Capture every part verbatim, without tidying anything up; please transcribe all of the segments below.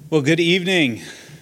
Well, good evening.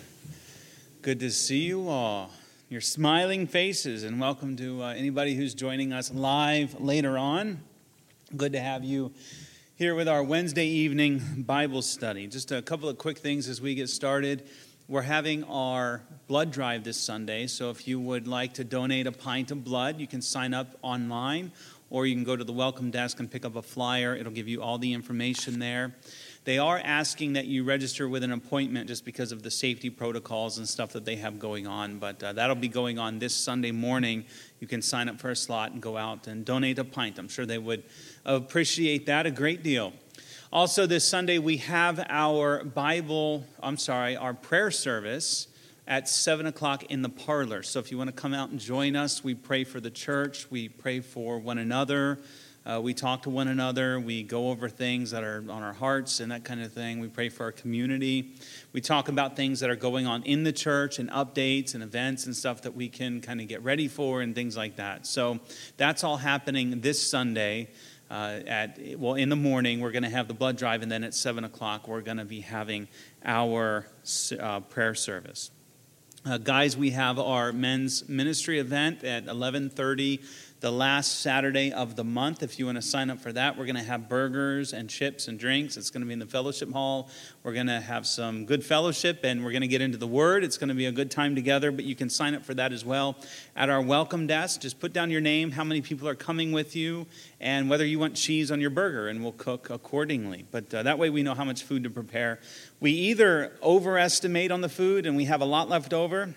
Good to see you all. Your smiling faces, and welcome to uh, anybody who's joining us live later on. Good to have you here with our Wednesday evening Bible study. Just a couple of quick things as we get started. We're having our blood drive this Sunday, so if you would like to donate a pint of blood, you can sign up online, or you can go to the welcome desk and pick up a flyer. It'll give you all the information there. They are asking that you register with an appointment just because of the safety protocols and stuff that they have going on, but uh, that'll be going on this Sunday morning. You can sign up for a slot and go out and donate a pint. I'm sure they would appreciate that a great deal. Also, this Sunday we have our Bible, I'm sorry, our prayer service at seven o'clock in the parlor. So if you want to come out and join us, we pray for the church, we pray for one another. Uh, we talk to one another. We go over things that are on our hearts and that kind of thing. We pray for our community. We talk about things that are going on in the church and updates and events and stuff that we can kind of get ready for and things like that. So that's all happening this Sunday uh, at, well, in the morning. We're going to have the blood drive, and then at seven o'clock we're going to be having our uh, prayer service. Uh, guys, we have our men's ministry event at eleven thirty the last Saturday of the month. If you want to sign up for that, we're going to have burgers and chips and drinks. It's going to be in the fellowship hall. We're going to have some good fellowship, and we're going to get into the Word. It's going to be a good time together, but you can sign up for that as well. At our welcome desk, just put down your name, how many people are coming with you, and whether you want cheese on your burger, and we'll cook accordingly. But uh, that way we know how much food to prepare. We either overestimate on the food and we have a lot left over,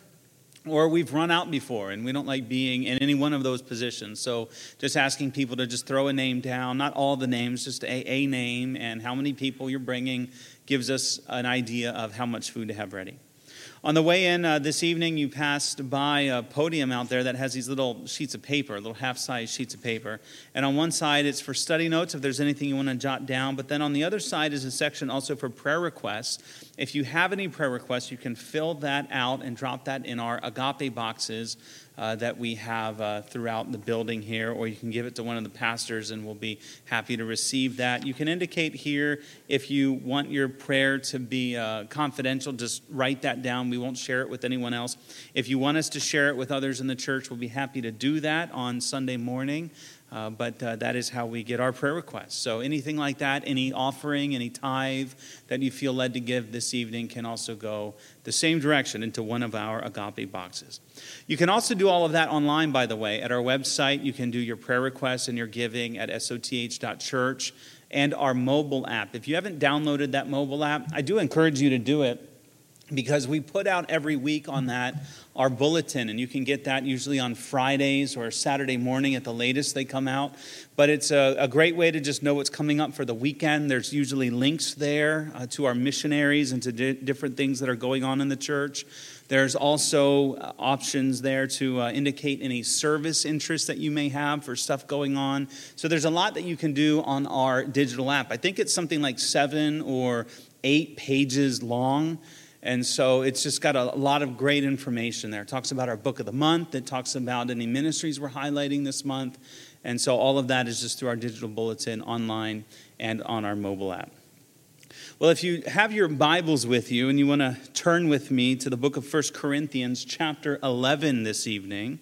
or we've run out before, and we don't like being in any one of those positions. So just asking people to just throw a name down, not all the names, just a, a name, and how many people you're bringing gives us an idea of how much food to have ready. On the way in uh, this evening, you passed by a podium out there that has these little sheets of paper, little half-size sheets of paper. And on one side, it's for study notes, if there's anything you want to jot down. But then on the other side is a section also for prayer requests. If you have any prayer requests, you can fill that out and drop that in our agape boxes uh, that we have uh, throughout the building here, or you can give it to one of the pastors and we'll be happy to receive that. You can indicate here if you want your prayer to be uh, confidential, just write that down. We won't share it with anyone else. If you want us to share it with others in the church, we'll be happy to do that on Sunday morning. Uh, but uh, that is how we get our prayer requests. So anything like that, any offering, any tithe that you feel led to give this evening can also go the same direction into one of our agape boxes. You can also do all of that online, by the way. At our website, you can do your prayer requests and your giving at S O T H dot church, and our mobile app. If you haven't downloaded that mobile app, I do encourage you to do it, because we put out every week on that our bulletin, and you can get that usually on Fridays or Saturday morning at the latest they come out. But it's a, a great way to just know what's coming up for the weekend. There's usually links there uh, to our missionaries and to di- different things that are going on in the church. There's also uh, options there to uh, indicate any service interest that you may have for stuff going on. So there's a lot that you can do on our digital app. I think it's something like seven or eight pages long. And so it's just got a lot of great information there. It talks about our book of the month. It talks about any ministries we're highlighting this month. And so all of that is just through our digital bulletin online and on our mobile app. Well, if you have your Bibles with you and you want to turn with me to the book of First Corinthians chapter eleven this evening.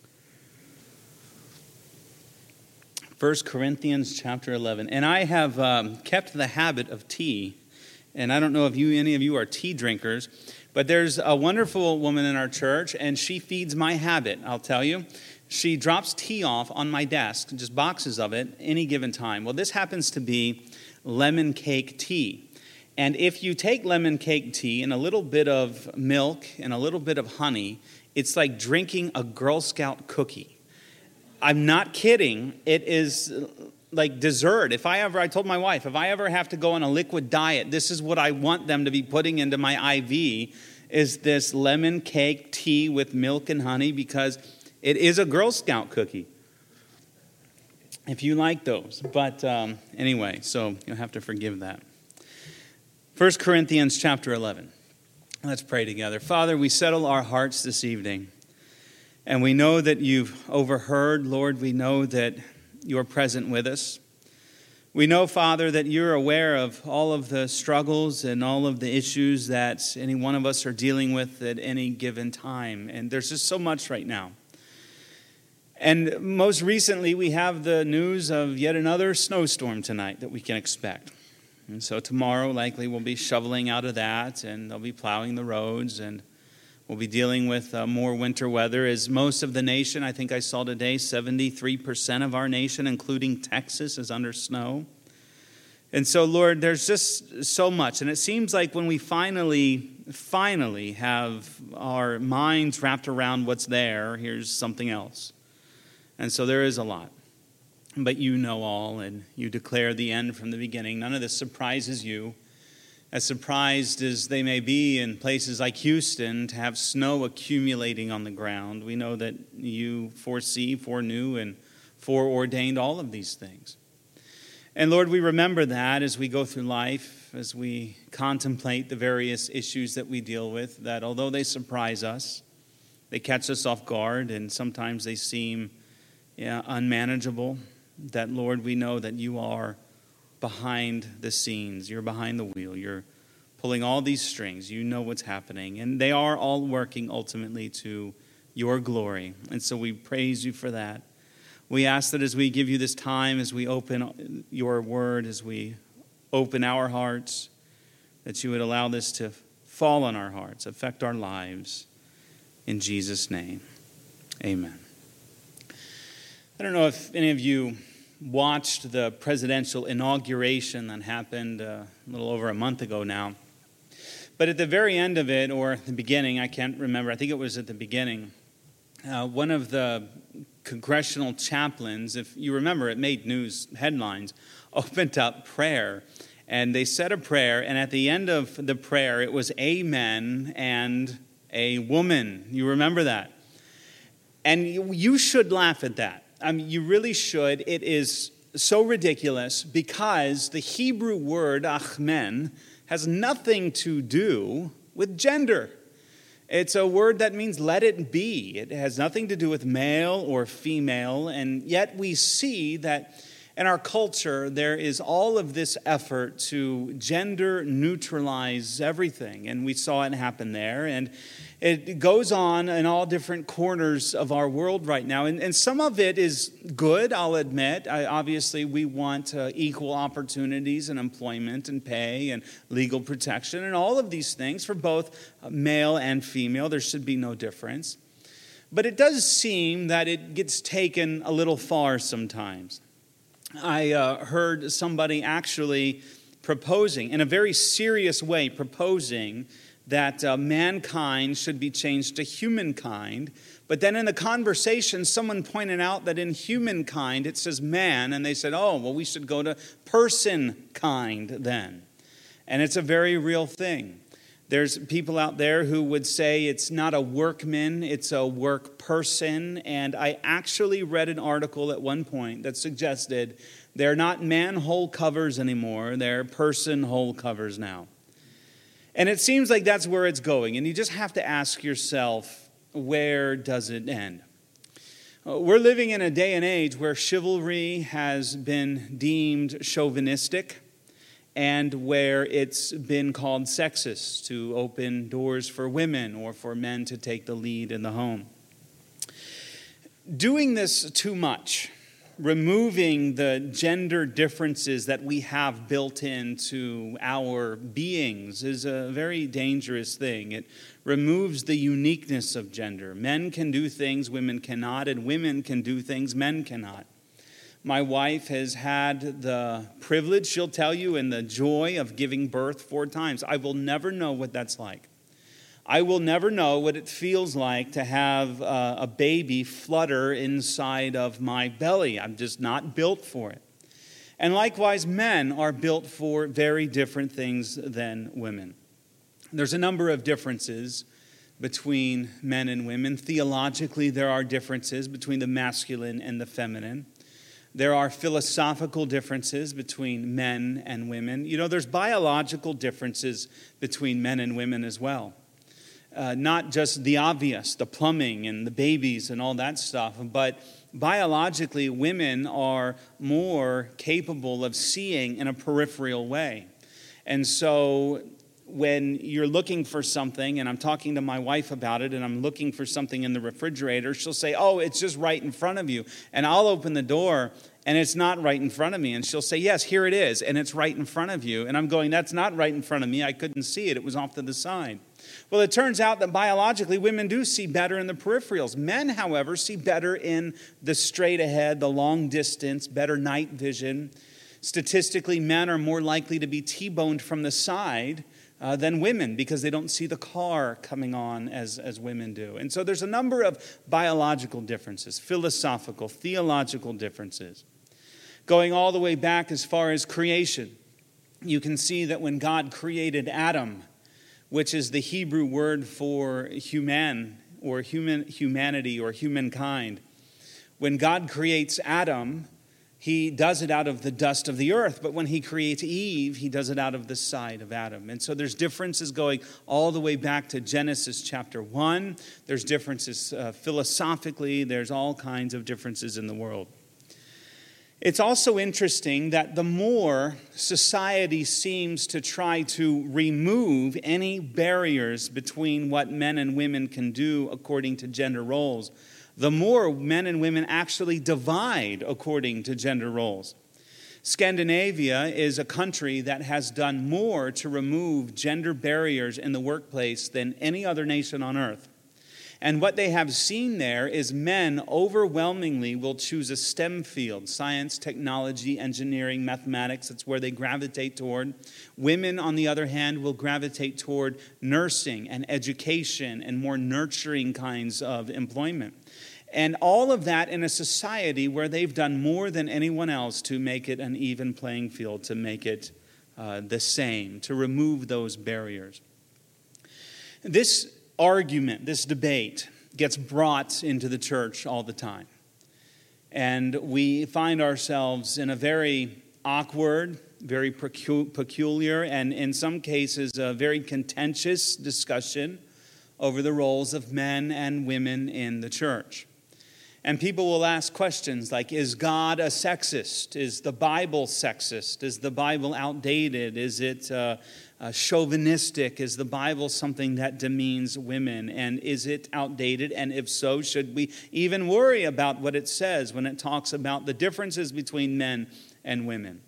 First Corinthians chapter eleven. And I have um, kept the habit of tea. And I don't know if you, any of you are tea drinkers, but there's a wonderful woman in our church, and she feeds my habit, I'll tell you. She drops tea off on my desk, just boxes of it, any given time. Well, this happens to be lemon cake tea. And if you take lemon cake tea and a little bit of milk and a little bit of honey, it's like drinking a Girl Scout cookie. I'm not kidding. It is like dessert. If I ever, I told my wife, if I ever have to go on a liquid diet, this is what I want them to be putting into my I V, is this lemon cake tea with milk and honey, because it is a Girl Scout cookie, if you like those. But um, anyway, so you'll have to forgive that. First Corinthians chapter eleven. Let's pray together. Father, we settle our hearts this evening, and we know that you've overheard. Lord, we know that you are present with us. We know, Father, that you're aware of all of the struggles and all of the issues that any one of us are dealing with at any given time. And there's just so much right now. And most recently, we have the news of yet another snowstorm tonight that we can expect. And so tomorrow, likely, we'll be shoveling out of that, and they'll be plowing the roads, and we'll be dealing with uh, more winter weather. As most of the nation, I think I saw today, seventy-three percent of our nation, including Texas, is under snow. And so, Lord, there's just so much. And it seems like when we finally, finally have our minds wrapped around what's there, here's something else. And so there is a lot. But you know all, and you declare the end from the beginning. None of this surprises you. As surprised as they may be in places like Houston to have snow accumulating on the ground, we know that you foresee, foreknew, and foreordained all of these things. And Lord, we remember that as we go through life, as we contemplate the various issues that we deal with, that although they surprise us, they catch us off guard, and sometimes they seem yeah, unmanageable, that, Lord, we know that you are behind the scenes. You're behind the wheel. You're pulling all these strings. You know what's happening. And they are all working ultimately to your glory. And so we praise you for that. We ask that as we give you this time, as we open your word, as we open our hearts, that you would allow this to fall on our hearts, affect our lives. In Jesus' name, amen. I don't know if any of you watched the presidential inauguration that happened uh, a little over a month ago now. But at the very end of it, or the beginning, I can't remember, I think it was at the beginning, uh, one of the congressional chaplains, if you remember, it made news headlines, opened up prayer. And they said a prayer, and at the end of the prayer, it was amen and a woman. You remember that? And you, you should laugh at that. I mean, you really should. It is so ridiculous because the Hebrew word achmen has nothing to do with gender. It's a word that means let it be. It has nothing to do with male or female, and yet we see that in our culture there is all of this effort to gender neutralize everything, and we saw it happen there, and it goes on in all different corners of our world right now. And, and some of it is good, I'll admit. I, obviously, we want uh, equal opportunities and employment and pay and legal protection and all of these things for both male and female. There should be no difference. But it does seem that it gets taken a little far sometimes. I uh, heard somebody actually proposing, in a very serious way, proposing that uh, mankind should be changed to humankind. But then in the conversation, someone pointed out that in humankind it says man, and they said, oh, well, we should go to person-kind then. And it's a very real thing. There's people out there who would say it's not a workman, it's a work person. And I actually read an article at one point that suggested they're not manhole covers anymore, they're person-hole covers now. And it seems like that's where it's going. And you just have to ask yourself, where does it end? We're living in a day and age where chivalry has been deemed chauvinistic and where it's been called sexist to open doors for women or for men to take the lead in the home. Doing this too much, removing the gender differences that we have built into our beings, is a very dangerous thing. It removes the uniqueness of gender. Men can do things women cannot, and women can do things men cannot. My wife has had the privilege, she'll tell you, and the joy of giving birth four times. I will never know what that's like. I will never know what it feels like to have uh, a baby flutter inside of my belly. I'm just not built for it. And likewise, men are built for very different things than women. There's a number of differences between men and women. Theologically, there are differences between the masculine and the feminine. There are philosophical differences between men and women. You know, there's biological differences between men and women as well. Uh, not just the obvious, the plumbing and the babies and all that stuff, but biologically, women are more capable of seeing in a peripheral way. And so when you're looking for something, and I'm talking to my wife about it, and I'm looking for something in the refrigerator, she'll say, oh, it's just right in front of you. And I'll open the door, and it's not right in front of me. And she'll say, yes, here it is, and it's right in front of you. And I'm going, that's not right in front of me. I couldn't see it. It was off to the side. Well, it turns out that biologically, women do see better in the peripherals. Men, however, see better in the straight ahead, the long distance, better night vision. Statistically, men are more likely to be T-boned from the side Uh, than women, because they don't see the car coming on as, as women do. And so there's a number of biological differences, philosophical, theological differences. Going all the way back as far as creation, you can see that when God created Adam, which is the Hebrew word for human or human humanity or humankind, when God creates Adam, he does it out of the dust of the earth, but when he creates Eve, he does it out of the side of Adam. And so there's differences going all the way back to Genesis chapter one. There's differences uh, philosophically. There's all kinds of differences in the world. It's also interesting that the more society seems to try to remove any barriers between what men and women can do according to gender roles, the more men and women actually divide according to gender roles. Scandinavia is a country that has done more to remove gender barriers in the workplace than any other nation on earth. And what they have seen there is men overwhelmingly will choose a STEM field, science, technology, engineering, mathematics. That's where they gravitate toward. Women, on the other hand, will gravitate toward nursing and education and more nurturing kinds of employment. And all of that in a society where they've done more than anyone else to make it an even playing field, to make it uh, the same, to remove those barriers. This argument, this debate, gets brought into the church all the time. And we find ourselves in a very awkward, very peculiar, and in some cases, a very contentious discussion over the roles of men and women in the church. And people will ask questions like, is God a sexist? Is the Bible sexist? Is the Bible outdated? Is it uh, uh, chauvinistic? Is the Bible something that demeans women? And is it outdated? And if so, should we even worry about what it says when it talks about the differences between men and women?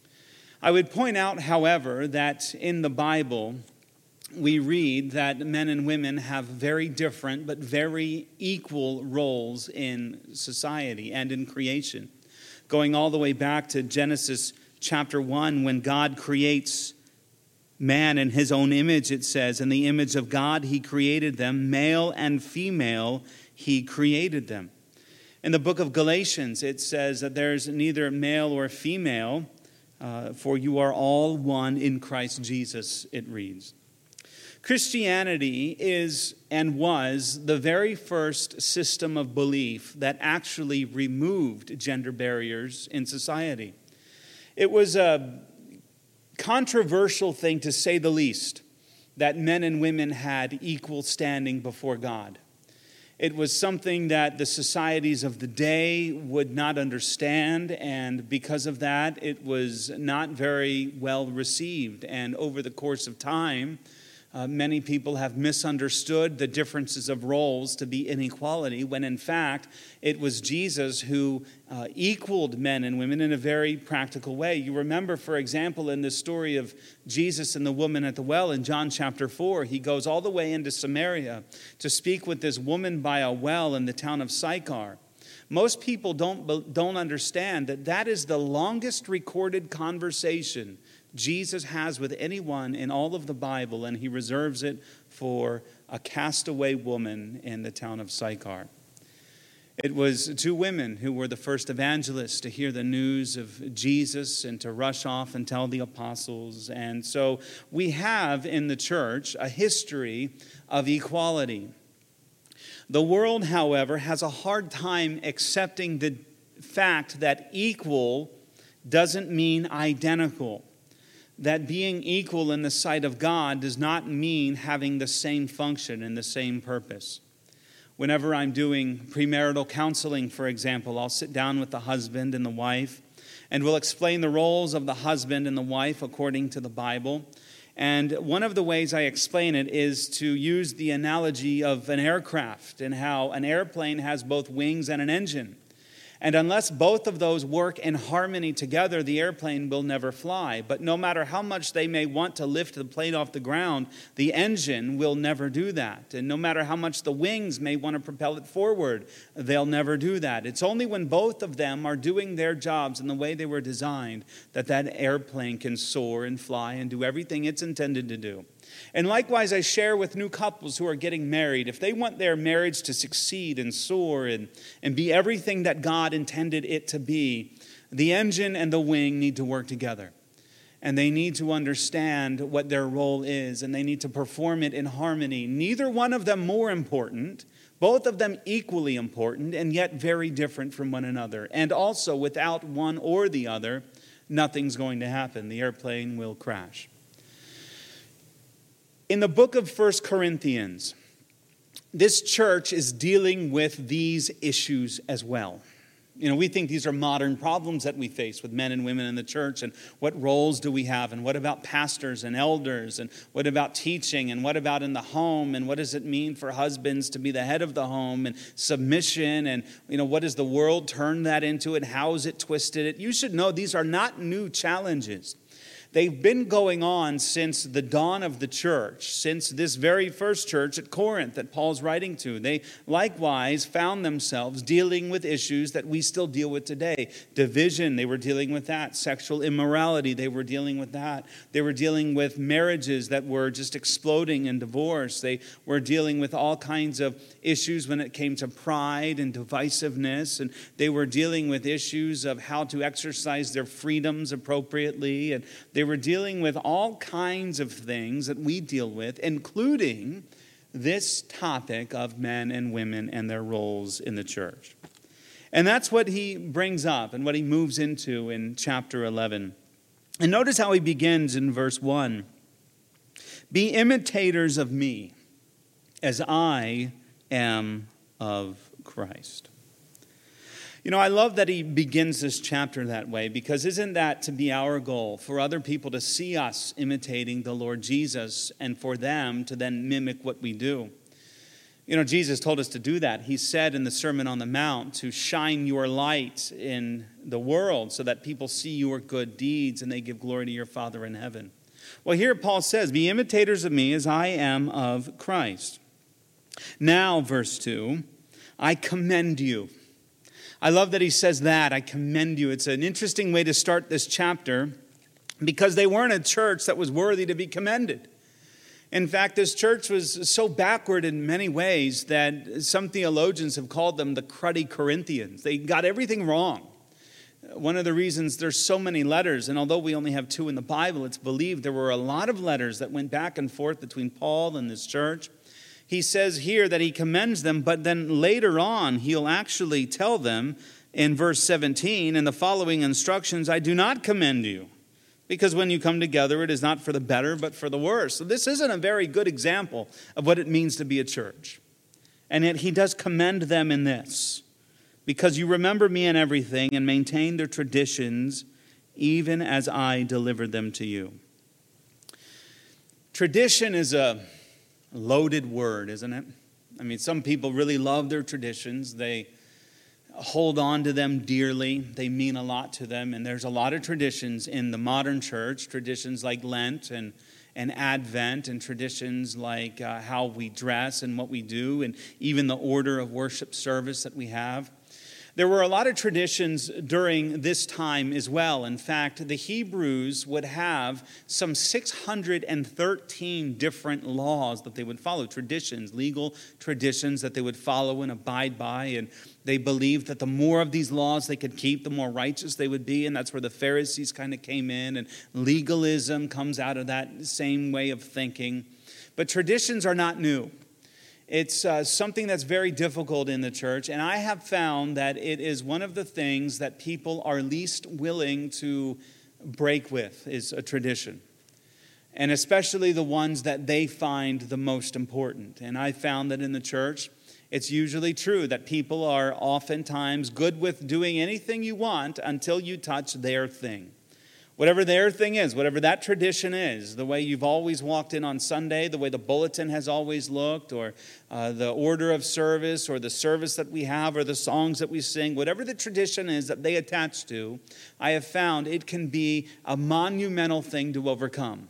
I would point out, however, that in the Bible, we read that men and women have very different but very equal roles in society and in creation. Going all the way back to Genesis chapter one, when God creates man in his own image, it says, in the image of God he created them, male and female he created them. In the book of Galatians, it says that there's neither male or female, uh, for you are all one in Christ Jesus, it reads. Christianity is and was the very first system of belief that actually removed gender barriers in society. It was a controversial thing, to say the least, that men and women had equal standing before God. It was something that the societies of the day would not understand, and because of that, it was not very well received. And over the course of time, Uh, many people have misunderstood the differences of roles to be inequality, when in fact it was Jesus who uh, equaled men and women in a very practical way. You remember, for example, in the story of Jesus and the woman at the well in John chapter four, he goes all the way into Samaria to speak with this woman by a well in the town of Sychar. Most people don't, don't understand that that is the longest recorded conversation Jesus has with anyone in all of the Bible, and he reserves it for a castaway woman in the town of Sychar. It was two women who were the first evangelists to hear the news of Jesus and to rush off and tell the apostles. And so we have in the church a history of equality. The world, however, has a hard time accepting the fact that equal doesn't mean identical. That being equal in the sight of God does not mean having the same function and the same purpose. Whenever I'm doing premarital counseling, for example, I'll sit down with the husband and the wife, and we'll explain the roles of the husband and the wife according to the Bible. And one of the ways I explain it is to use the analogy of an aircraft and how an airplane has both wings and an engine. And unless both of those work in harmony together, the airplane will never fly. But no matter how much they may want to lift the plane off the ground, the engine will never do that. And no matter how much the wings may want to propel it forward, they'll never do that. It's only when both of them are doing their jobs in the way they were designed that that airplane can soar and fly and do everything it's intended to do. And likewise, I share with new couples who are getting married, if they want their marriage to succeed and soar and, and be everything that God intended it to be, the engine and the wing need to work together. And they need to understand what their role is, and they need to perform it in harmony. Neither one of them more important, both of them equally important, and yet very different from one another. And also, without one or the other, nothing's going to happen. The airplane will crash. In the book of First Corinthians, this church is dealing with these issues as well. You know, we think these are modern problems that we face with men and women in the church, and what roles do we have, and what about pastors and elders, and what about teaching, and what about in the home, and what does it mean for husbands to be the head of the home, and submission, and, you know, what does the world turn that into, and how is it twisted it? You should know these are not new challenges. They've been going on since the dawn of the church, since this very first church at Corinth that Paul's writing to. They likewise found themselves dealing with issues that we still deal with today. Division, they were dealing with that. Sexual immorality, they were dealing with that. They were dealing with marriages that were just exploding in divorce. They were dealing with all kinds of issues when it came to pride and divisiveness. And they were dealing with issues of how to exercise their freedoms appropriately. And they They were dealing with all kinds of things that we deal with, including this topic of men and women and their roles in the church. And that's what he brings up and what he moves into in chapter eleven. And notice how he begins in verse one. Be imitators of me, as I am of Christ. You know, I love that he begins this chapter that way, because isn't that to be our goal, for other people to see us imitating the Lord Jesus and for them to then mimic what we do? You know, Jesus told us to do that. He said in the Sermon on the Mount to shine your light in the world so that people see your good deeds and they give glory to your Father in heaven. Well, here Paul says, be imitators of me as I am of Christ. Now, verse two, I commend you. I love that he says that, I commend you. It's an interesting way to start this chapter because they weren't a church that was worthy to be commended. In fact, this church was so backward in many ways that some theologians have called them the cruddy Corinthians. They got everything wrong. One of the reasons there's so many letters, and although we only have two in the Bible, it's believed there were a lot of letters that went back and forth between Paul and this church. He says here that he commends them, but then later on he'll actually tell them in verse seventeen, in the following instructions, I do not commend you, because when you come together it is not for the better but for the worse. So this isn't a very good example of what it means to be a church. And yet he does commend them in this, because you remember me in everything and maintain their traditions even as I delivered them to you. Tradition is a loaded word, isn't it? I mean, some people really love their traditions. They hold on to them dearly. They mean a lot to them. And there's a lot of traditions in the modern church, traditions like Lent and, and Advent, and traditions like uh, how we dress and what we do, and even the order of worship service that we have. There were a lot of traditions during this time as well. In fact, the Hebrews would have some six hundred thirteen different laws that they would follow, traditions, legal traditions that they would follow and abide by. And they believed that the more of these laws they could keep, the more righteous they would be. And that's where the Pharisees kind of came in. And legalism comes out of that same way of thinking. But traditions are not new. It's uh, something that's very difficult in the church, and I have found that it is one of the things that people are least willing to break with, is a tradition, and especially the ones that they find the most important. And I found that in the church, It's usually true that people are oftentimes good with doing anything you want until you touch their thing. Whatever their thing is, whatever that tradition is, the way you've always walked in on Sunday, the way the bulletin has always looked, or uh, the order of service, or the service that we have, or the songs that we sing, whatever the tradition is that they attach to, I have found it can be a monumental thing to overcome.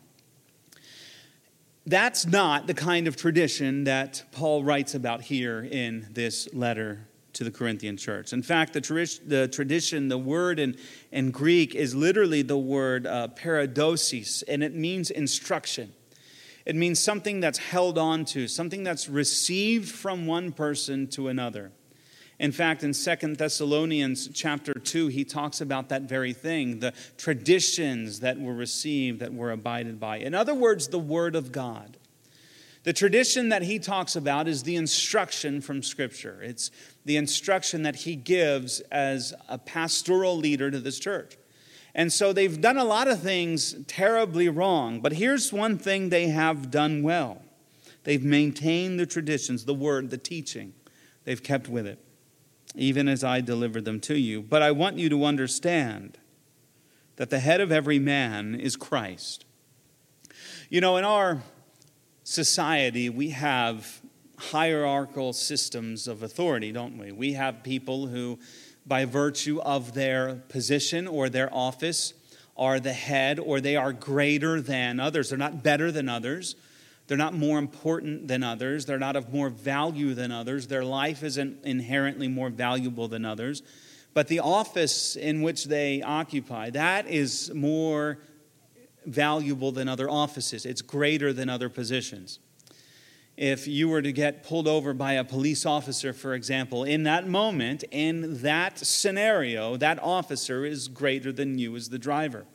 That's not the kind of tradition that Paul writes about here in this letter to the Corinthian church. In fact, the, tra- the tradition, the word in, in Greek is literally the word uh, paradosis, and it means instruction. It means something that's held on to, something that's received from one person to another. In fact, in Second Thessalonians chapter two, he talks about that very thing, the traditions that were received, that were abided by. In other words, the Word of God. The tradition that he talks about is the instruction from Scripture. It's the instruction that he gives as a pastoral leader to this church. And so they've done a lot of things terribly wrong, but here's one thing they have done well. They've maintained the traditions, the word, the teaching. They've kept with it, even as I delivered them to you. But I want you to understand that the head of every man is Christ. You know, in our society, we have hierarchical systems of authority, don't we? We have people who, by virtue of their position or their office, are the head, or they are greater than others. They're not better than others. They're not more important than others. They're not of more value than others. Their life isn't inherently more valuable than others. But the office in which they occupy, that is more valuable than other offices. It's greater than other positions. If you were to get pulled over by a police officer, for example, in that moment, in that scenario, that officer is greater than you as the driver.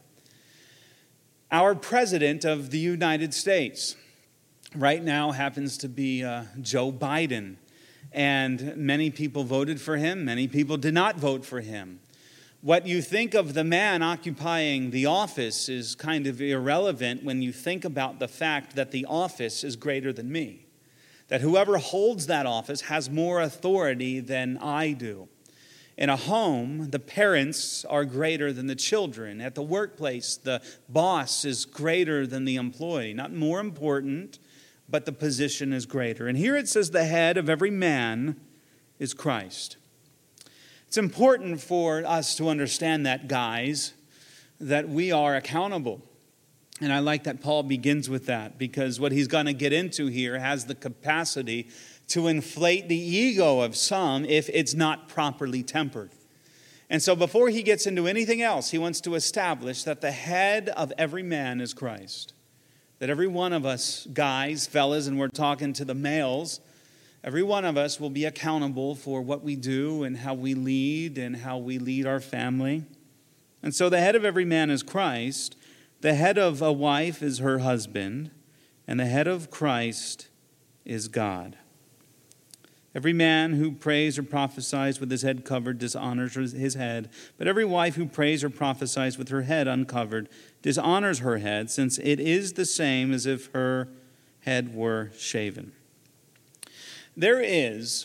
Our president of the United States right now happens to be uh, Joe Biden. And many people voted for him. Many people did not vote for him. What you think of the man occupying the office is kind of irrelevant when you think about the fact that the office is greater than me. That whoever holds that office has more authority than I do. In a home, the parents are greater than the children. At the workplace, the boss is greater than the employee. Not more important, but the position is greater. And here it says the head of every man is Christ. It's important for us to understand that, guys, that we are accountable. And I like that Paul begins with that, because what he's going to get into here has the capacity to inflate the ego of some if it's not properly tempered. And so before he gets into anything else, he wants to establish that the head of every man is Christ. That every one of us, guys, fellas, and we're talking to the males, every one of us will be accountable for what we do and how we lead and how we lead our family. And so the head of every man is Christ. The head of a wife is her husband. And the head of Christ is God. Every man who prays or prophesies with his head covered dishonors his head. But every wife who prays or prophesies with her head uncovered dishonors her head, since it is the same as if her head were shaven. There is,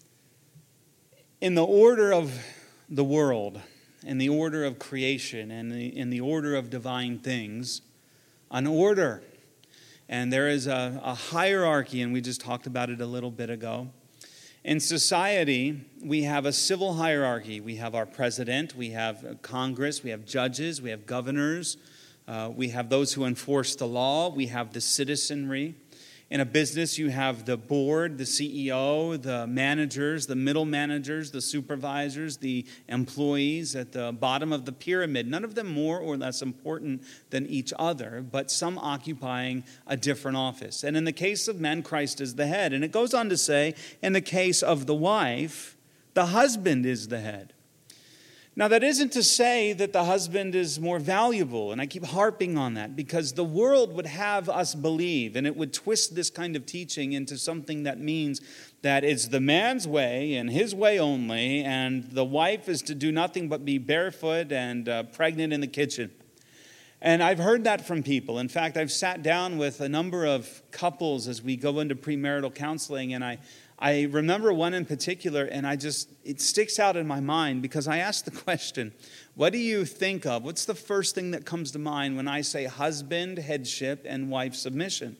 in the order of the world, in the order of creation, and in, in the order of divine things, an order. And there is a, a hierarchy, and we just talked about it a little bit ago. In society, we have a civil hierarchy. We have our president, we have Congress, we have judges, we have governors, uh, we have those who enforce the law, we have the citizenry. In a business, you have the board, the C E O, the managers, the middle managers, the supervisors, the employees at the bottom of the pyramid. None of them more or less important than each other, but some occupying a different office. And in the case of men, Christ is the head. And it goes on to say, in the case of the wife, the husband is the head. Now, that isn't to say that the husband is more valuable, and I keep harping on that, because the world would have us believe, and it would twist this kind of teaching into something that means that it's the man's way and his way only, and the wife is to do nothing but be barefoot and uh, pregnant in the kitchen. And I've heard that from people. In fact, I've sat down with a number of couples as we go into premarital counseling, and I I remember one in particular, and I just, it sticks out in my mind because I asked the question, what do you think of? What's the first thing that comes to mind when I say husband, headship, and wife submission?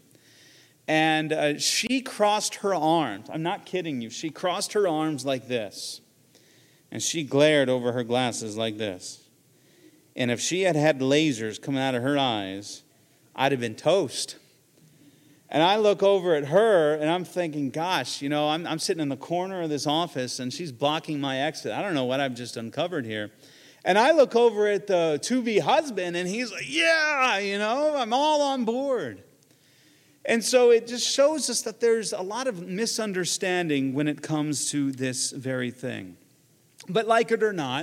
And uh, she crossed her arms. I'm not kidding you. She crossed her arms like this. And she glared over her glasses like this. And if she had had lasers coming out of her eyes, I'd have been toast. And I look over at her, and I'm thinking, gosh, you know, I'm, I'm sitting in the corner of this office, and she's blocking my exit. I don't know what I've just uncovered here. And I look over at the to-be husband, and he's like, yeah, you know, I'm all on board. And so it just shows us that there's a lot of misunderstanding when it comes to this very thing. But like it or not,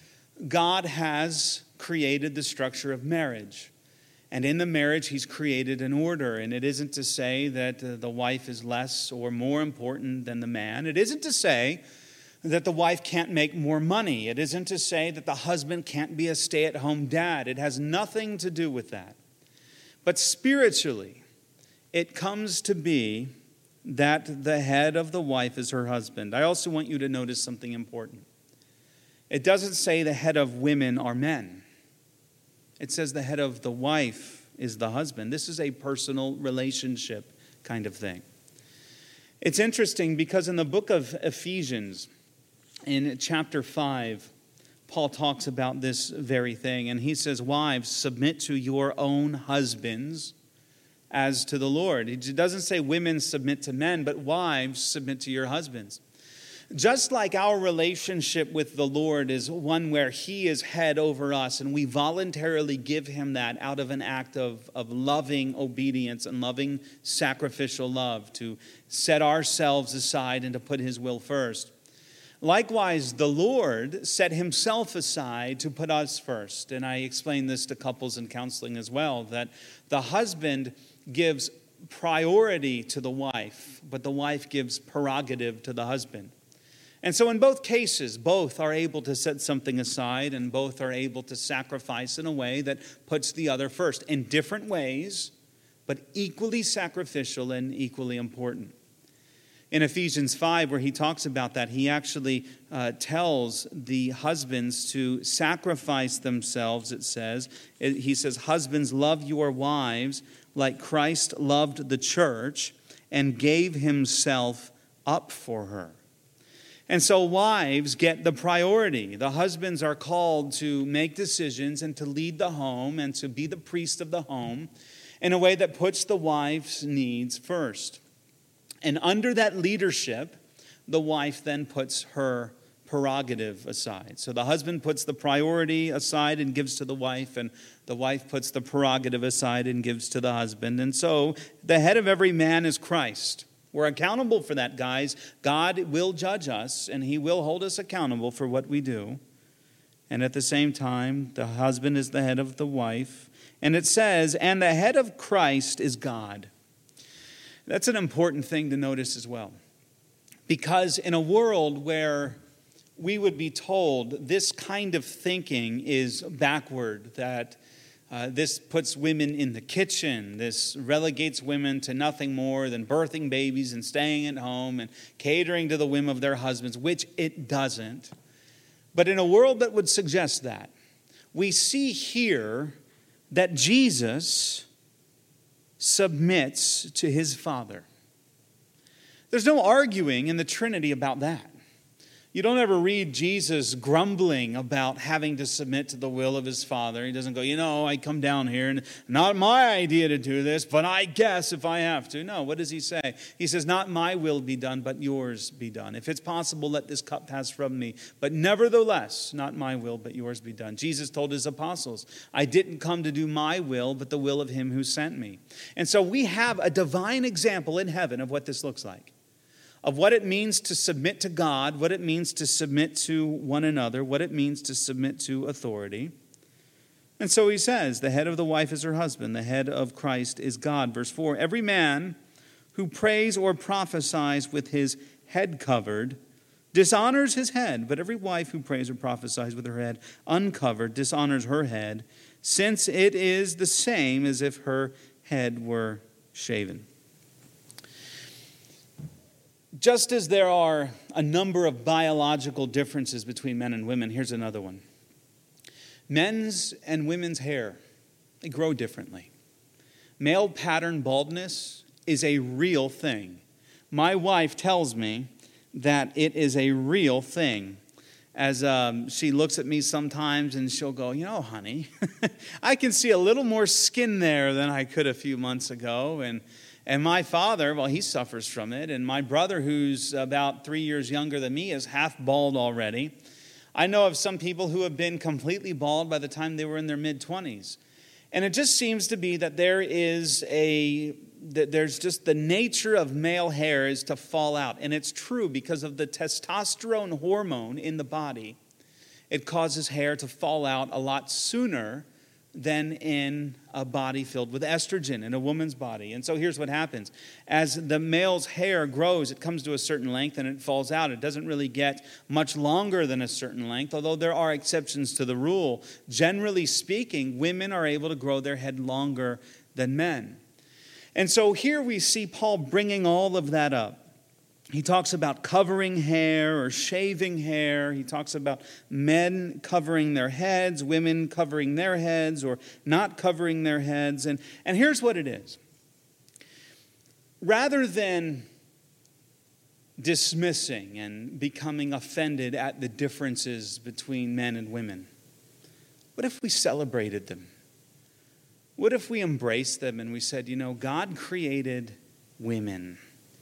God has created the structure of marriage. And in the marriage, he's created an order. And it isn't to say that uh, the wife is less or more important than the man. It isn't to say that the wife can't make more money. It isn't to say that the husband can't be a stay-at-home dad. It has nothing to do with that. But spiritually, it comes to be that the head of the wife is her husband. I also want you to notice something important. It doesn't say the head of women are men. It says the head of the wife is the husband. This is a personal relationship kind of thing. It's interesting because in the book of Ephesians, in chapter five, Paul talks about this very thing. And he says, wives, submit to your own husbands as to the Lord. He doesn't say women submit to men, but wives submit to your husbands. Just like our relationship with the Lord is one where he is head over us and we voluntarily give him that out of an act of, of loving obedience and loving sacrificial love to set ourselves aside and to put his will first. Likewise, the Lord set himself aside to put us first. And I explain this to couples in counseling as well, that the husband gives priority to the wife, but the wife gives prerogative to the husband. And so in both cases, both are able to set something aside and both are able to sacrifice in a way that puts the other first in different ways, but equally sacrificial and equally important. In Ephesians five, where he talks about that, he actually uh, tells the husbands to sacrifice themselves, it says. It, he says, husbands, love your wives like Christ loved the church and gave himself up for her. And so wives get the priority. The husbands are called to make decisions and to lead the home and to be the priest of the home in a way that puts the wife's needs first. And under that leadership, the wife then puts her prerogative aside. So the husband puts the priority aside and gives to the wife, and the wife puts the prerogative aside and gives to the husband. And so the head of every man is Christ. We're accountable for that, guys. God will judge us, and he will hold us accountable for what we do. And at the same time, the husband is the head of the wife. And it says, and the head of Christ is God. That's an important thing to notice as well. Because in a world where we would be told this kind of thinking is backward, that Uh, this puts women in the kitchen. This relegates women to nothing more than birthing babies and staying at home and catering to the whim of their husbands, which it doesn't. But in a world that would suggest that, we see here that Jesus submits to his Father. There's no arguing in the Trinity about that. You don't ever read Jesus grumbling about having to submit to the will of his Father. He doesn't go, you know, I come down here and not my idea to do this, but I guess if I have to. No, what does he say? He says, not my will be done, but yours be done. If it's possible, let this cup pass from me. But nevertheless, not my will, but yours be done. Jesus told his apostles, I didn't come to do my will, but the will of him who sent me. And so we have a divine example in heaven of what this looks like. Of what it means to submit to God, what it means to submit to one another, what it means to submit to authority. And so he says, the head of the wife is her husband, the head of Christ is God. Verse four, every man who prays or prophesies with his head covered dishonors his head, but every wife who prays or prophesies with her head uncovered dishonors her head, since it is the same as if her head were shaven. Just as there are a number of biological differences between men and women, here's another one. Men's and women's hair, they grow differently. Male pattern baldness is a real thing. My wife tells me that it is a real thing. As um, she looks at me sometimes and she'll go, you know, honey, I can see a little more skin there than I could a few months ago. And And my father, well, he suffers from it. And my brother, who's about three years younger than me, is half bald already. I know of some people who have been completely bald by the time they were in their mid-twenties. And it just seems to be that there is a, that there's just the nature of male hair is to fall out. And it's true because of the testosterone hormone in the body. It causes hair to fall out a lot sooner than in a body filled with estrogen in a woman's body. And so here's what happens. As the male's hair grows, it comes to a certain length and it falls out. It doesn't really get much longer than a certain length, although there are exceptions to the rule. Generally speaking, women are able to grow their head longer than men. And so here we see Paul bringing all of that up. He talks about covering hair or shaving hair. He talks about men covering their heads, women covering their heads or not covering their heads. And, and here's what it is. Rather than dismissing and becoming offended at the differences between men and women, what if we celebrated them? What if we embraced them and we said, you know, God created women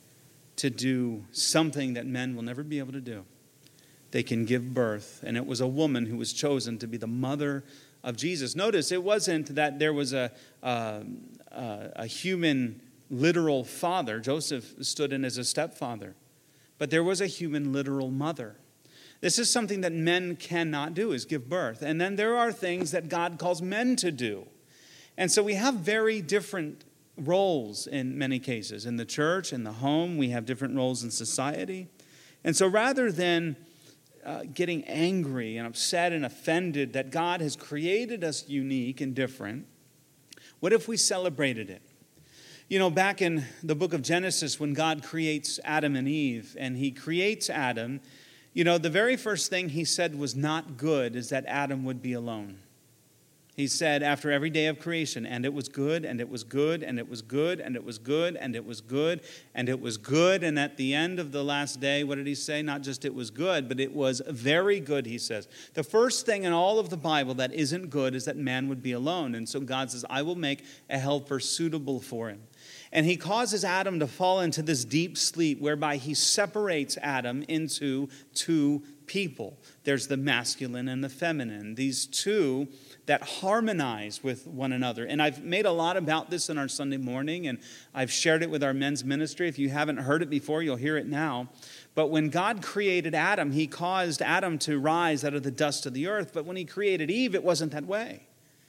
to do something that men will never be able to do. They can give birth. And it was a woman who was chosen to be the mother of Jesus. Notice, it wasn't that there was a, uh, uh, a human literal father. Joseph stood in as a stepfather. But there was a human literal mother. This is something that men cannot do, is give birth. And then there are things that God calls men to do. And so we have very different roles in many cases. In the church, in the home, we have different roles in society. And so rather than uh, getting angry and upset and offended that God has created us unique and different, what if we celebrated it? You know, back in the book of Genesis, when God creates Adam and Eve, and he creates Adam, you know, the very first thing he said was not good is that Adam would be alone. He said after every day of creation, and it was good, and it was good, and it was good, and it was good, and it was good, and it was good. And at the end of the last day, what did he say? Not just it was good, but it was very good, he says. The first thing in all of the Bible that isn't good is that man would be alone. And so God says, I will make a helper suitable for him. And he causes Adam to fall into this deep sleep whereby he separates Adam into two people. There's the masculine and the feminine. These two that harmonize with one another. And I've made a lot about this in our Sunday morning, and I've shared it with our men's ministry. If you haven't heard it before, you'll hear it now. But when God created Adam, he caused Adam to rise out of the dust of the earth. But when he created Eve, it wasn't that way.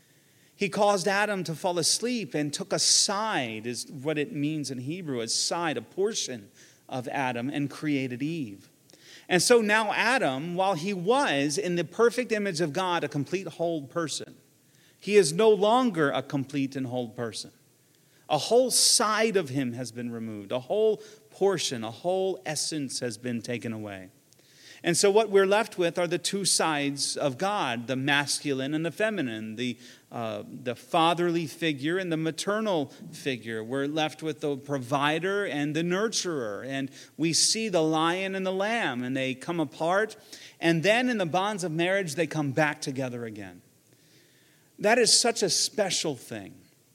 He caused Adam to fall asleep and took a side, is what it means in Hebrew, a side, a portion of Adam, and created Eve. And so now Adam, while he was in the perfect image of God, a complete whole person, he is no longer a complete and whole person. A whole side of him has been removed. A whole portion, a whole essence has been taken away. And so what we're left with are the two sides of God, the masculine and the feminine, the uh, the fatherly figure and the maternal figure. We're left with the provider and the nurturer. And we see the lion and the lamb, and they come apart. And then in the bonds of marriage, they come back together again. That is such a special thing.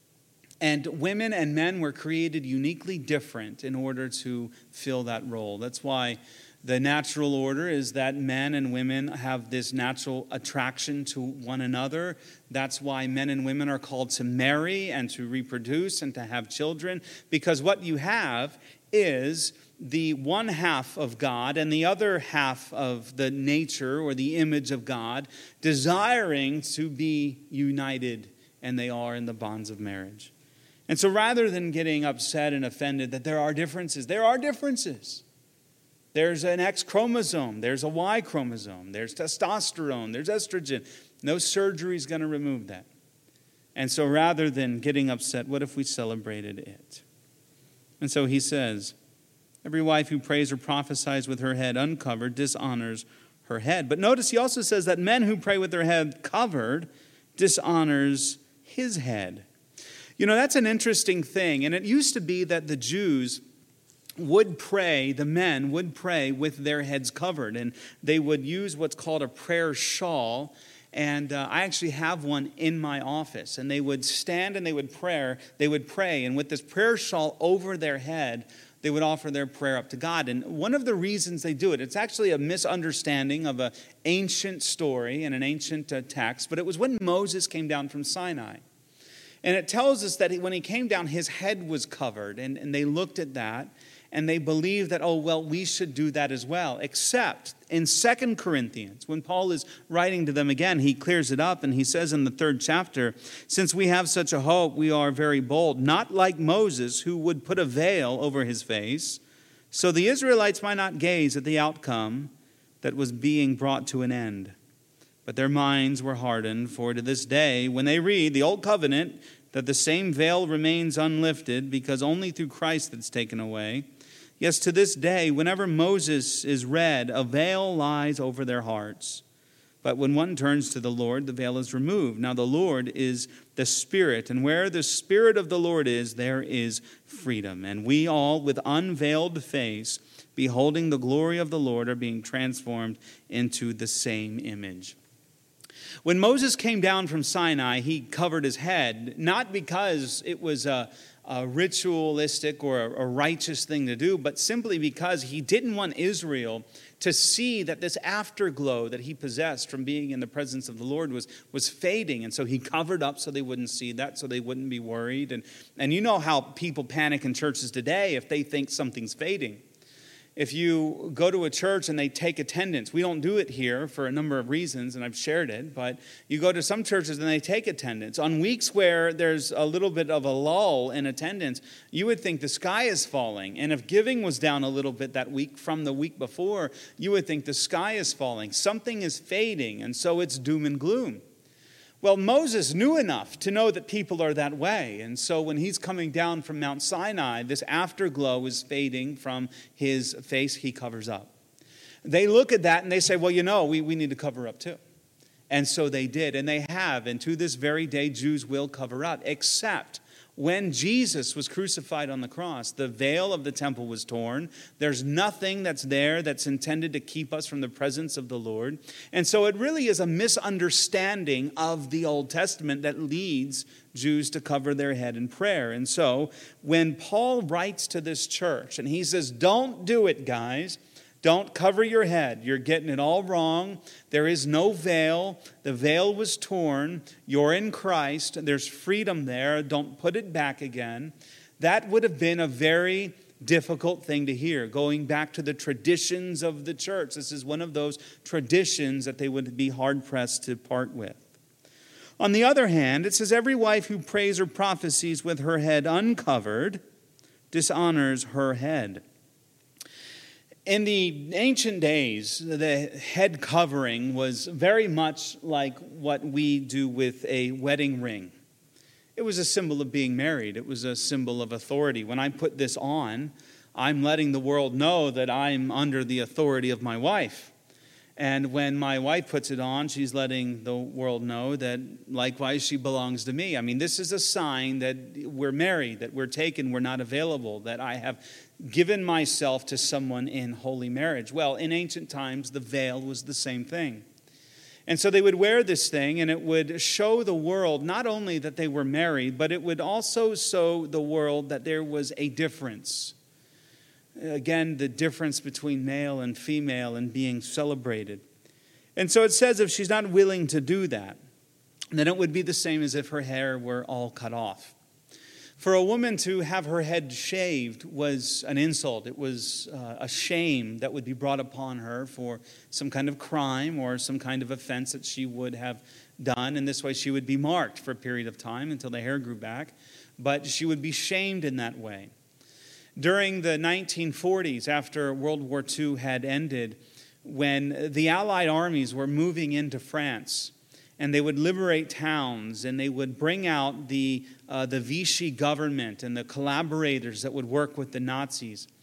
And women and men were created uniquely different in order to fill that role. That's why the natural order is that men and women have this natural attraction to one another. That's why men and women are called to marry and to reproduce and to have children. Because what you have is the one half of God and the other half of the nature or the image of God desiring to be united, and they are in the bonds of marriage. And so rather than getting upset and offended that there are differences, there are differences. There's an X chromosome, there's a Y chromosome, there's testosterone, there's estrogen. No surgery is going to remove that. And so rather than getting upset, what if we celebrated it? And so he says, Every wife who prays or prophesies with her head uncovered dishonors her head. But notice he also says that men who pray with their head covered dishonors his head. You know, that's an interesting thing. And it used to be that the Jews would pray, the men would pray with their heads covered. And they would use what's called a prayer shawl. And uh, I actually have one in my office. And they would stand and they would pray. They would pray. And with this prayer shawl over their head, they would offer their prayer up to God. And one of the reasons they do it, it's actually a misunderstanding of an ancient story and an ancient uh, text. But it was when Moses came down from Sinai. And it tells us that when he came down, his head was covered. And, and they looked at that, and they believed that, oh, well, we should do that as well. Except in Second Corinthians, when Paul is writing to them again, he clears it up, and he says in the third chapter, since we have such a hope, we are very bold, not like Moses, who would put a veil over his face, so the Israelites might not gaze at the outcome that was being brought to an end. But their minds were hardened, for to this day, when they read the Old Covenant, that the same veil remains unlifted, because only through Christ it's taken away. Yes, to this day, whenever Moses is read, a veil lies over their hearts. But when one turns to the Lord, the veil is removed. Now the Lord is the Spirit, and where the Spirit of the Lord is, there is freedom. And we all, with unveiled face, beholding the glory of the Lord, are being transformed into the same image. When Moses came down from Sinai, he covered his head, not because it was a, a ritualistic or a, a righteous thing to do, but simply because he didn't want Israel to see that this afterglow that he possessed from being in the presence of the Lord was, was fading. And so he covered up so they wouldn't see that, so they wouldn't be worried. And, and you know how people panic in churches today if they think something's fading. If you go to a church and they take attendance, we don't do it here for a number of reasons, and I've shared it, but you go to some churches and they take attendance. On weeks where there's a little bit of a lull in attendance, you would think the sky is falling. And if giving was down a little bit that week from the week before, you would think the sky is falling. Something is fading, and so it's doom and gloom. Well, Moses knew enough to know that people are that way. And so when he's coming down from Mount Sinai, this afterglow is fading from his face. He covers up. They look at that and they say, well, you know, we, we need to cover up too. And so they did, and they have. And to this very day, Jews will cover up, except when Jesus was crucified on the cross, the veil of the temple was torn. There's nothing that's there that's intended to keep us from the presence of the Lord. And so it really is a misunderstanding of the Old Testament that leads Jews to cover their head in prayer. And so when Paul writes to this church and he says, don't do it, guys. Don't cover your head. You're getting it all wrong. There is no veil. The veil was torn. You're in Christ. There's freedom there. Don't put it back again. That would have been a very difficult thing to hear, going back to the traditions of the church. This is one of those traditions that they would be hard-pressed to part with. On the other hand, it says, every wife who prays or prophesies with her head uncovered dishonors her head. In the ancient days, the head covering was very much like what we do with a wedding ring. It was a symbol of being married. It was a symbol of authority. When I put this on, I'm letting the world know that I'm under the authority of my wife. And when my wife puts it on, she's letting the world know that likewise she belongs to me. I mean, this is a sign that we're married, that we're taken, we're not available, that I have given myself to someone in holy marriage. Well, in ancient times, the veil was the same thing. And so they would wear this thing, and it would show the world not only that they were married, but it would also show the world that there was a difference. Again, the difference between male and female and being celebrated. And so it says if she's not willing to do that, then it would be the same as if her hair were all cut off. For a woman to have her head shaved was an insult. It was uh, a shame that would be brought upon her for some kind of crime or some kind of offense that she would have done. And this way she would be marked for a period of time until the hair grew back. But she would be shamed in that way. During the nineteen forties, after World War Two had ended, when the Allied armies were moving into France, and they would liberate towns, and they would bring out the uh, the Vichy government and the collaborators that would work with the Nazis.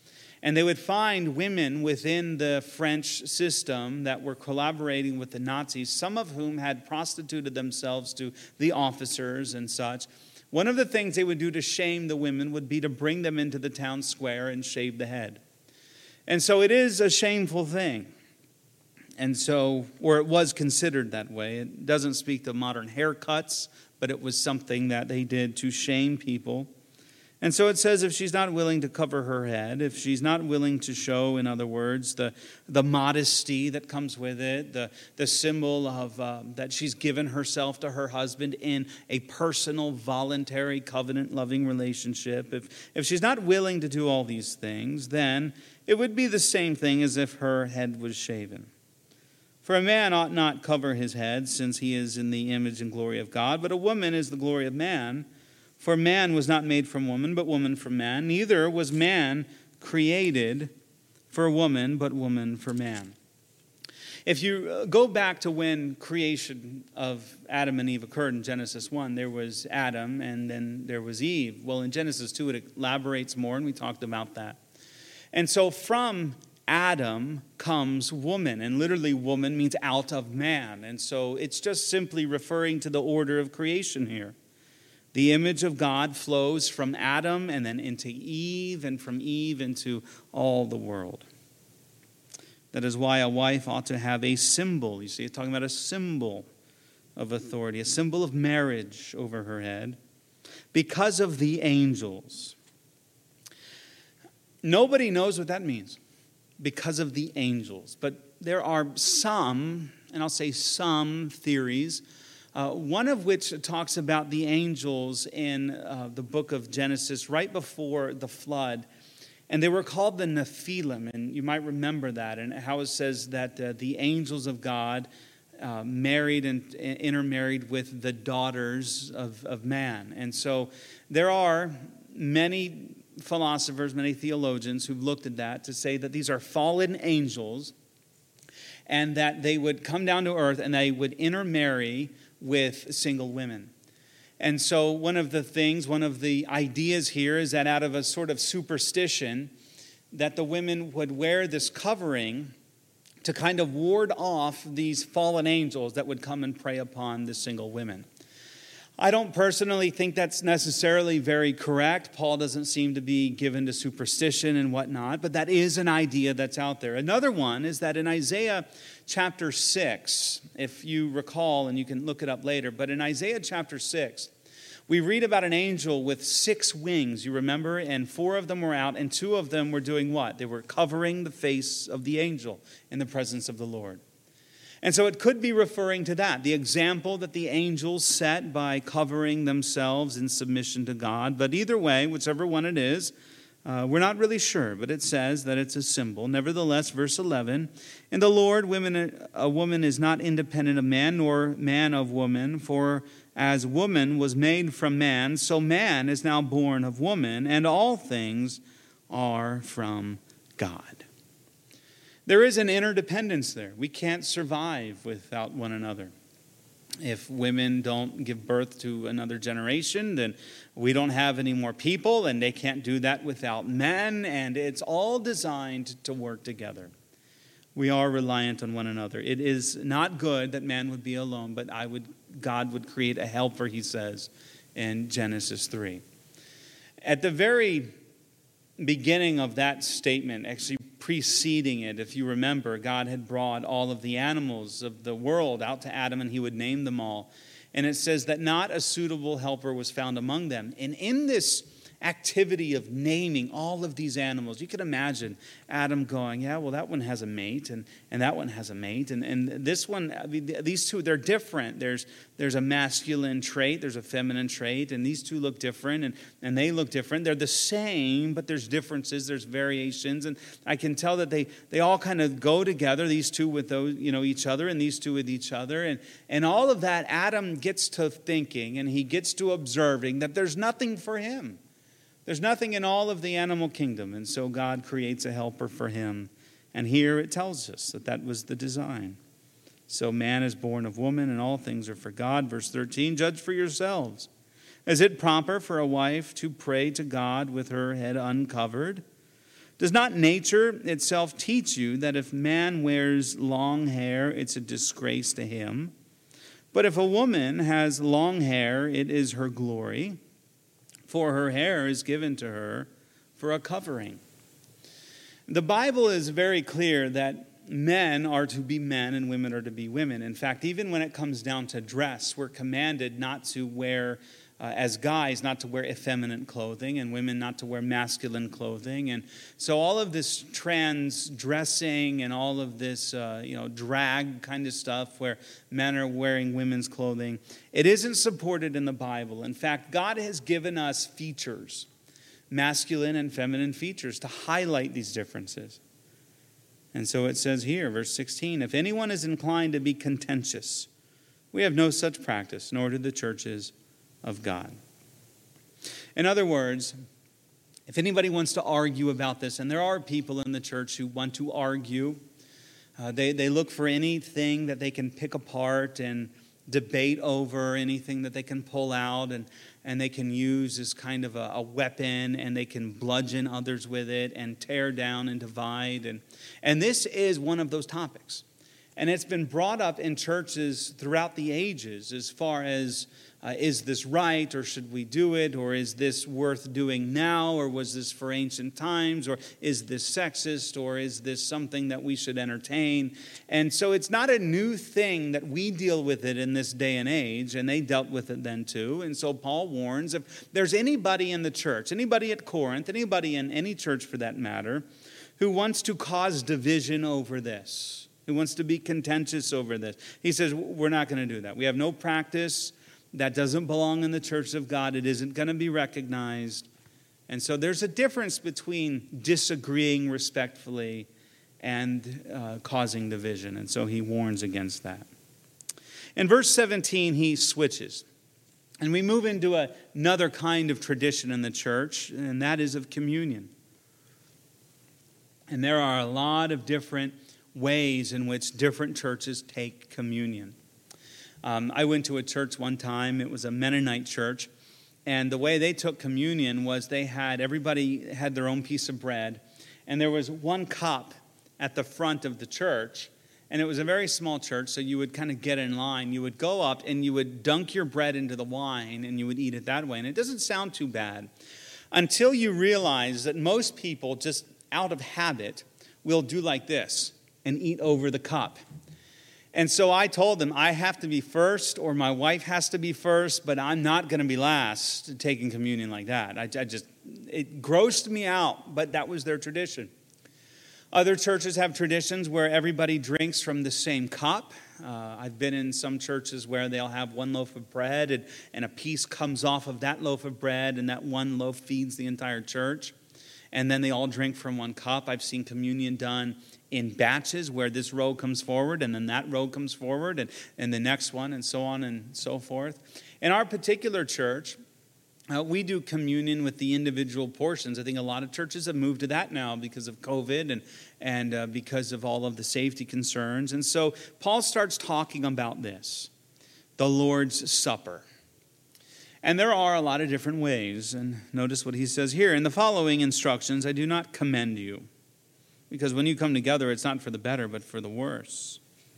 And they would find women within the French system that were collaborating with the Nazis, some of whom had prostituted themselves to the officers and such. One of the things they would do to shame the women would be to bring them into the town square and shave the head. And so it is a shameful thing. And so, or it was considered that way. It doesn't speak to modern haircuts, but it was something that they did to shame people. And so it says if she's not willing to cover her head, if she's not willing to show, in other words, the, the modesty that comes with it, the, the symbol of um, that she's given herself to her husband in a personal, voluntary, covenant-loving relationship, if, if she's not willing to do all these things, then it would be the same thing as if her head was shaven. For a man ought not cover his head, since he is in the image and glory of God, but a woman is the glory of man. For man was not made from woman, but woman from man. Neither was man created for woman, but woman for man. If you go back to when creation of Adam and Eve occurred in Genesis one, there was Adam and then there was Eve. Well, in Genesis two, it elaborates more, and we talked about that. And so from Adam comes woman, and literally woman means out of man. And so it's just simply referring to the order of creation here. The image of God flows from Adam and then into Eve, and from Eve into all the world. That is why a wife ought to have a symbol. You see, it's talking about a symbol of authority, a symbol of marriage over her head, because of the angels. Nobody knows what that means, because of the angels. But there are some, and I'll say some theories, Uh, one of which talks about the angels in uh, the book of Genesis right before the flood. And they were called the Nephilim, and you might remember that, and how it says that uh, the angels of God uh, married and, and intermarried with the daughters of, of man. And so there are many philosophers, many theologians who've looked at that to say that these are fallen angels, and that they would come down to earth and they would intermarry with single women. And so one of the things, one of the ideas here is that out of a sort of superstition, that the women would wear this covering to kind of ward off these fallen angels that would come and prey upon the single women. I don't personally think that's necessarily very correct. Paul doesn't seem to be given to superstition and whatnot, but that is an idea that's out there. Another one is that in Isaiah chapter six, if you recall, and you can look it up later, but in Isaiah chapter six, we read about an angel with six wings, you remember, and four of them were out, and two of them were doing what? They were covering the face of the angel in the presence of the Lord. And so it could be referring to that, the example that the angels set by covering themselves in submission to God. But either way, whichever one it is, uh, we're not really sure, but it says that it's a symbol. Nevertheless, verse eleven, in the Lord, women, a woman is not independent of man, nor man of woman, for as woman was made from man, so man is now born of woman, and all things are from God. There is an interdependence there. We can't survive without one another. If women don't give birth to another generation, then we don't have any more people, and they can't do that without men, and it's all designed to work together. We are reliant on one another. It is not good that man would be alone, but I would, God would create a helper, he says in Genesis three. At the very beginning of that statement, actually preceding it, if you remember, God had brought all of the animals of the world out to Adam, and he would name them all. And it says that not a suitable helper was found among them. And in this activity of naming all of these animals, you can imagine Adam going, yeah, well, that one has a mate, and, and that one has a mate, and, and this one, I mean, these two, they're different. There's there's a masculine trait, there's a feminine trait, and these two look different, and, and they look different. They're the same, but there's differences, there's variations, and I can tell that they, they all kind of go together, these two with those, you know, each other, and these two with each other, and, and all of that, Adam gets to thinking, and he gets to observing that there's nothing for him. There's nothing in all of the animal kingdom, and so God creates a helper for him. And here it tells us that that was the design. So man is born of woman, and all things are for God. Verse thirteen, judge for yourselves. Is it proper for a wife to pray to God with her head uncovered? Does not nature itself teach you that if man wears long hair, it's a disgrace to him? But if a woman has long hair, it is her glory, for her hair is given to her for a covering. The Bible is very clear that men are to be men and women are to be women. In fact, even when it comes down to dress, we're commanded not to wear, uh, as guys, not to wear effeminate clothing, and women not to wear masculine clothing. And so all of this trans dressing and all of this, uh, you know, drag kind of stuff where men are wearing women's clothing, it isn't supported in the Bible. In fact, God has given us features, masculine and feminine features, to highlight these differences. And so it says here, verse sixteen, if anyone is inclined to be contentious, we have no such practice, nor do the churches of God. In other words, if anybody wants to argue about this, and there are people in the church who want to argue, uh, they, they look for anything that they can pick apart and debate over, anything that they can pull out and, and they can use as kind of a, a weapon, and they can bludgeon others with it and tear down and divide. And, and this is one of those topics. And it's been brought up in churches throughout the ages as far as, uh, is this right, or should we do it, or is this worth doing now, or was this for ancient times, or is this sexist, or is this something that we should entertain? And so it's not a new thing that we deal with it in this day and age, and they dealt with it then too. And so Paul warns, if there's anybody in the church, anybody at Corinth, anybody in any church for that matter, who wants to cause division over this, who wants to be contentious over this, he says, we're not going to do that. We have no practice. That doesn't belong in the church of God. It isn't going to be recognized. And so there's a difference between disagreeing respectfully and uh, causing division. And so he warns against that. In verse seventeen, he switches. And we move into a, another kind of tradition in the church, and that is of communion. And there are a lot of different ways in which different churches take communion. Um, I went to a church one time. It was a Mennonite church. And the way they took communion was they had, everybody had their own piece of bread. And there was one cup at the front of the church. And it was a very small church, so you would kind of get in line. You would go up and you would dunk your bread into the wine and you would eat it that way. And it doesn't sound too bad until you realize that most people, just out of habit, will do like this and eat over the cup. And so I told them, I have to be first, or my wife has to be first, but I'm not going to be last taking communion like that. I, I just, it grossed me out, but that was their tradition. Other churches have traditions where everybody drinks from the same cup. Uh, I've been in some churches where they'll have one loaf of bread, and, and a piece comes off of that loaf of bread, and that one loaf feeds the entire church. And then they all drink from one cup. I've seen communion done in batches where this row comes forward and then that row comes forward and, and the next one and so on and so forth. In our particular church, uh, we do communion with the individual portions. I think a lot of churches have moved to that now because of COVID and, and uh, because of all of the safety concerns. And so Paul starts talking about this, the Lord's Supper. And there are a lot of different ways. And notice what he says here. In the following instructions, I do not commend you. Because when you come together, it's not for the better, but for the worse.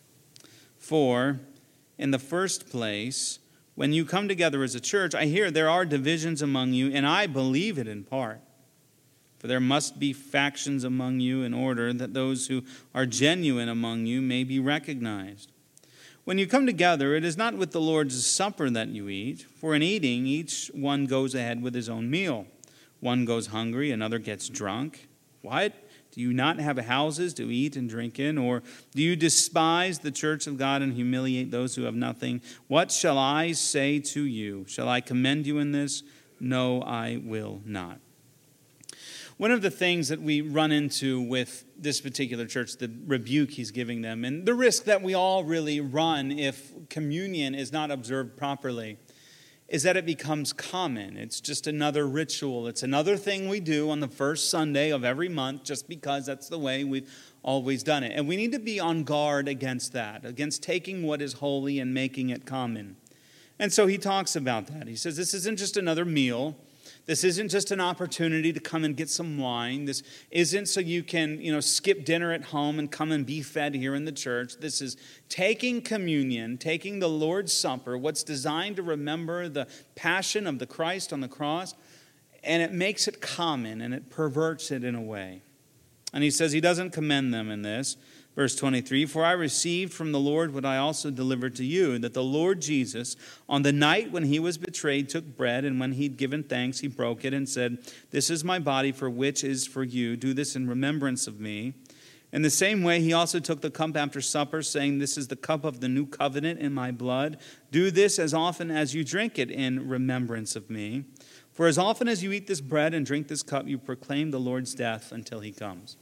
For, in the first place, when you come together as a church, I hear there are divisions among you, and I believe it in part. For there must be factions among you in order that those who are genuine among you may be recognized. When you come together, it is not with the Lord's Supper that you eat, for in eating, each one goes ahead with his own meal. One goes hungry, another gets drunk. What? Do you not have houses to eat and drink in? Or do you despise the church of God and humiliate those who have nothing? What shall I say to you? Shall I commend you in this? No, I will not. One of the things that we run into with this particular church, the rebuke he's giving them, and the risk that we all really run if communion is not observed properly, is that it becomes common. It's just another ritual. It's another thing we do on the first Sunday of every month just because that's the way we've always done it. And we need to be on guard against that, against taking what is holy and making it common. And so he talks about that. He says this isn't just another meal. This isn't just an opportunity to come and get some wine. This isn't so you can, you know, skip dinner at home and come and be fed here in the church. This is taking communion, taking the Lord's Supper, what's designed to remember the passion of the Christ on the cross, and it makes it common and it perverts it in a way. And he says he doesn't commend them in this. Verse twenty-three, for I received from the Lord what I also delivered to you, that the Lord Jesus, on the night when he was betrayed, took bread, and when he'd given thanks, he broke it and said, this is my body for which is for you. Do this in remembrance of me. In the same way, he also took the cup after supper, saying, this is the cup of the new covenant in my blood. Do this as often as you drink it in remembrance of me. For as often as you eat this bread and drink this cup, you proclaim the Lord's death until he comes.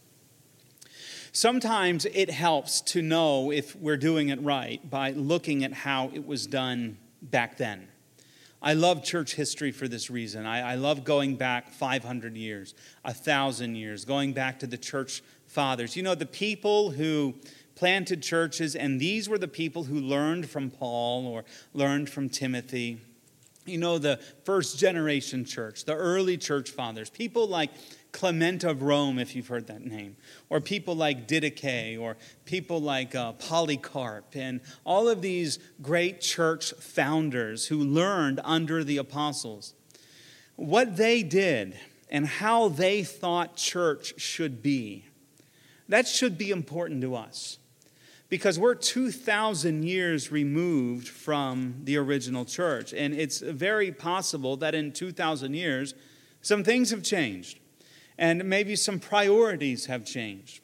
Sometimes it helps to know if we're doing it right by looking at how it was done back then. I love church history for this reason. I, I love going back five hundred years, one thousand years, going back to the church fathers. You know, the people who planted churches, and these were the people who learned from Paul or learned from Timothy. You know, the first generation church, the early church fathers, people like Clement of Rome, if you've heard that name, or people like Didache, or people like uh, Polycarp, and all of these great church founders who learned under the apostles. What they did and how they thought church should be, that should be important to us. Because we're two thousand years removed from the original church. And it's very possible that in two thousand years, some things have changed. And maybe some priorities have changed.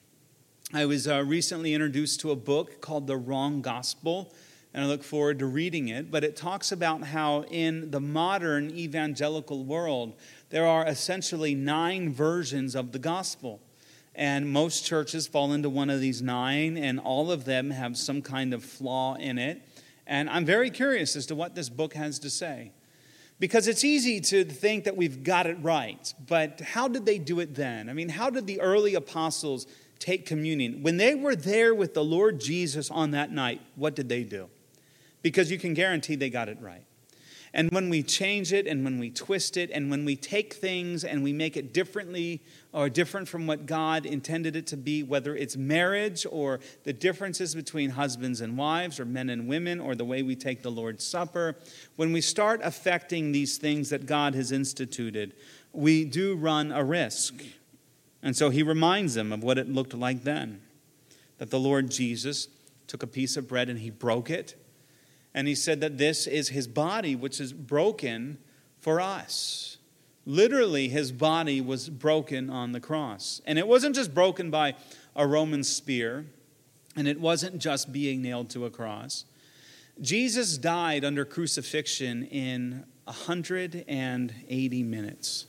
I was uh, recently introduced to a book called The Wrong Gospel, and I look forward to reading it. But it talks about how in the modern evangelical world, there are essentially nine versions of the gospel. And most churches fall into one of these nine, and all of them have some kind of flaw in it. And I'm very curious as to what this book has to say. Because it's easy to think that we've got it right, but how did they do it then? I mean, how did the early apostles take communion? When they were there with the Lord Jesus on that night, what did they do? Because you can guarantee they got it right. And when we change it and when we twist it and when we take things and we make it differently or different from what God intended it to be, whether it's marriage or the differences between husbands and wives or men and women or the way we take the Lord's Supper, when we start affecting these things that God has instituted, we do run a risk. And so he reminds them of what it looked like then, that the Lord Jesus took a piece of bread and he broke it. And he said that this is his body, which is broken for us. Literally, his body was broken on the cross. And it wasn't just broken by a Roman spear, and it wasn't just being nailed to a cross. Jesus died under crucifixion in one hundred eighty minutes.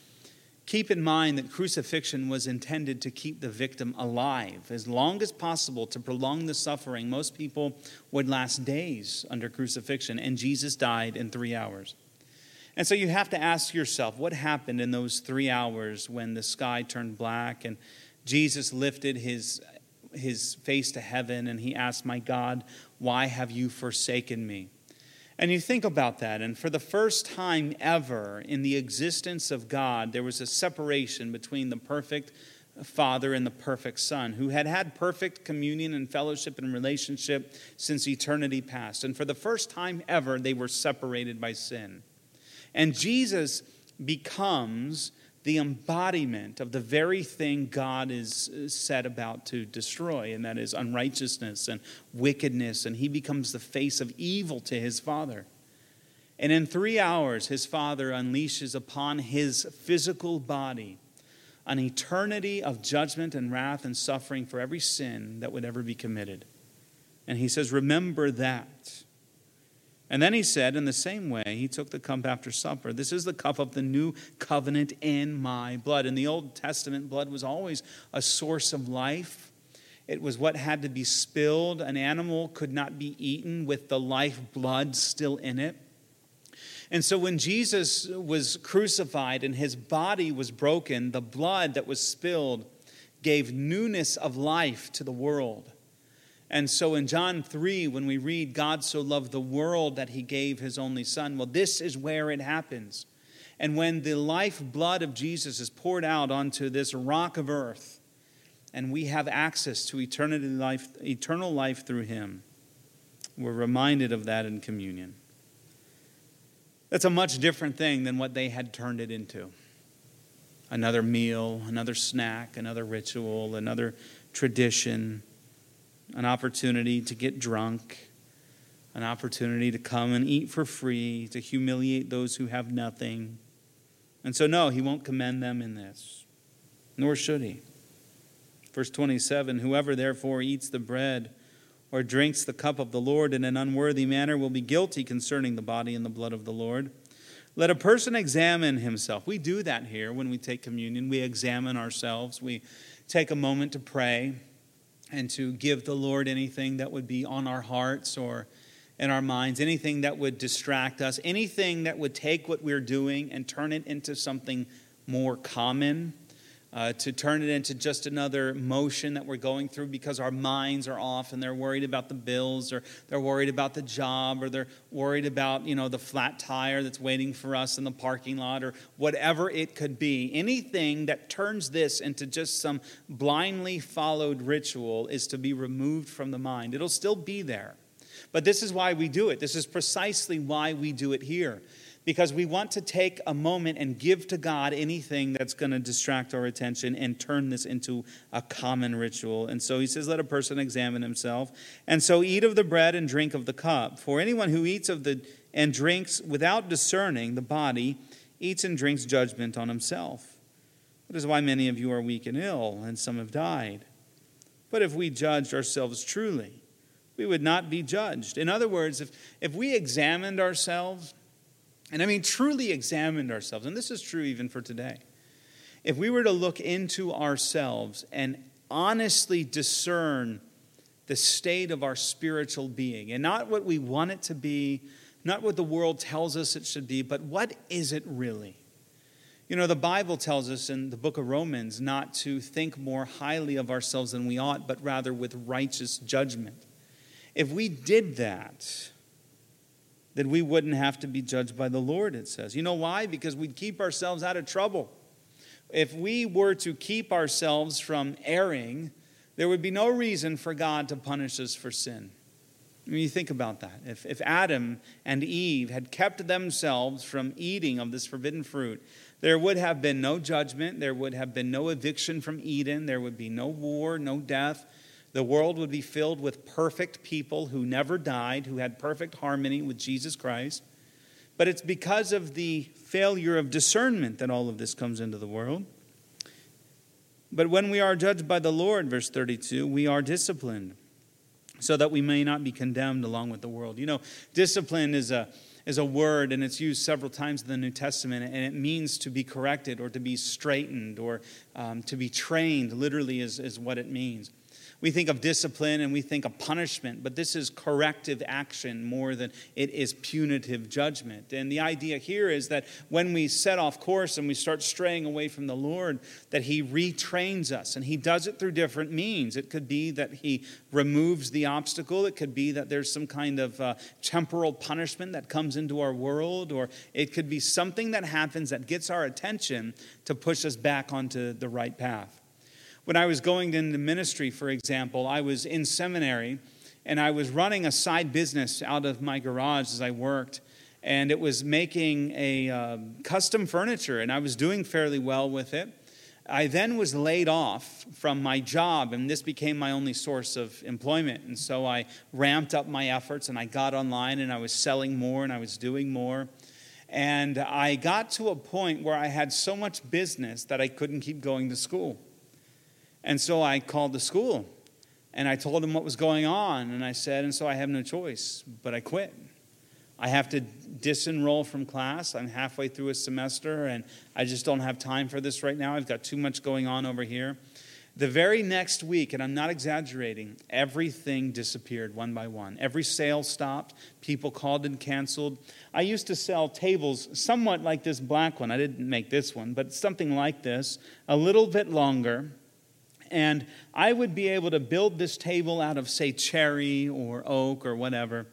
Keep in mind that crucifixion was intended to keep the victim alive as long as possible, to prolong the suffering. Most people would last days under crucifixion, and Jesus died in three hours. And so you have to ask yourself, what happened in those three hours when the sky turned black and Jesus lifted his, his face to heaven and he asked, my God, why have you forsaken me? And you think about that, and for the first time ever in the existence of God, there was a separation between the perfect Father and the perfect Son, who had had perfect communion and fellowship and relationship since eternity past. And for the first time ever, they were separated by sin. And Jesus becomes the embodiment of the very thing God is set about to destroy, and that is unrighteousness and wickedness, and he becomes the face of evil to his Father. And in three hours, his Father unleashes upon his physical body an eternity of judgment and wrath and suffering for every sin that would ever be committed. And he says, remember that. And then he said, in the same way, he took the cup after supper. This is the cup of the new covenant in my blood. In the Old Testament, blood was always a source of life. It was what had to be spilled. An animal could not be eaten with the life blood still in it. And so when Jesus was crucified and his body was broken, the blood that was spilled gave newness of life to the world. And so in John three, when we read, God so loved the world that he gave his only Son, well, this is where it happens. And when the life blood of Jesus is poured out onto this rock of earth, and we have access to eternity life, eternal life through him, we're reminded of that in communion. That's a much different thing than what they had turned it into. Another meal, another snack, another ritual, another tradition, an opportunity to get drunk, an opportunity to come and eat for free, to humiliate those who have nothing. And so, no, he won't commend them in this, nor should he. Verse twenty-seven, whoever therefore eats the bread or drinks the cup of the Lord in an unworthy manner will be guilty concerning the body and the blood of the Lord. Let a person examine himself. We do that here when we take communion. We examine ourselves. We take a moment to pray and to give the Lord anything that would be on our hearts or in our minds, anything that would distract us, anything that would take what we're doing and turn it into something more common, uh, to turn it into just another motion that we're going through because our minds are off and they're worried about the bills, or they're worried about the job, or they're worried about, you know, the flat tire that's waiting for us in the parking lot, or whatever it could be. Anything that turns this into just some blindly followed ritual is to be removed from the mind. It'll still be there. But this is why we do it. This is precisely why we do it here. Because we want to take a moment and give to God anything that's going to distract our attention and turn this into a common ritual. And so he says, let a person examine himself. And so eat of the bread and drink of the cup. For anyone who eats of the and drinks without discerning the body eats and drinks judgment on himself. That is why many of you are weak and ill, and some have died. But if we judged ourselves truly, we would not be judged. In other words, if, if we examined ourselves, and I mean truly examined ourselves, and this is true even for today, if we were to look into ourselves and honestly discern the state of our spiritual being, and not what we want it to be, not what the world tells us it should be, but what is it really? You know, the Bible tells us in the book of Romans not to think more highly of ourselves than we ought, but rather with righteous judgment. If we did that, then we wouldn't have to be judged by the Lord, it says. You know why? Because we'd keep ourselves out of trouble. If we were to keep ourselves from erring, there would be no reason for God to punish us for sin. I mean, you think about that. If, if Adam and Eve had kept themselves from eating of this forbidden fruit, there would have been no judgment. There would have been no eviction from Eden. There would be no war, no death. The world would be filled with perfect people who never died, who had perfect harmony with Jesus Christ. But it's because of the failure of discernment that all of this comes into the world. But when we are judged by the Lord, verse thirty-two, we are disciplined so that we may not be condemned along with the world. You know, discipline is a is a word, and it's used several times in the New Testament, and it means to be corrected or to be straightened or um, to be trained, literally is, is what it means. We think of discipline and we think of punishment, but this is corrective action more than it is punitive judgment. And the idea here is that when we set off course and we start straying away from the Lord, that he retrains us, and he does it through different means. It could be that he removes the obstacle. It could be that there's some kind of uh, temporal punishment that comes into our world, or it could be something that happens that gets our attention to push us back onto the right path. When I was going into ministry, for example, I was in seminary, and I was running a side business out of my garage as I worked, and it was making a uh, custom furniture, and I was doing fairly well with it. I then was laid off from my job, and this became my only source of employment, and so I ramped up my efforts, and I got online, and I was selling more, and I was doing more. And I got to a point where I had so much business that I couldn't keep going to school. And so I called the school, and I told them what was going on, and I said, and so I have no choice, but I quit. I have to disenroll from class. I'm halfway through a semester, and I just don't have time for this right now. I've got too much going on over here. The very next week, and I'm not exaggerating, everything disappeared one by one. Every sale stopped. People called and canceled. I used to sell tables somewhat like this black one. I didn't make this one, but something like this, a little bit longer. And I would be able to build this table out of, say, cherry or oak or whatever.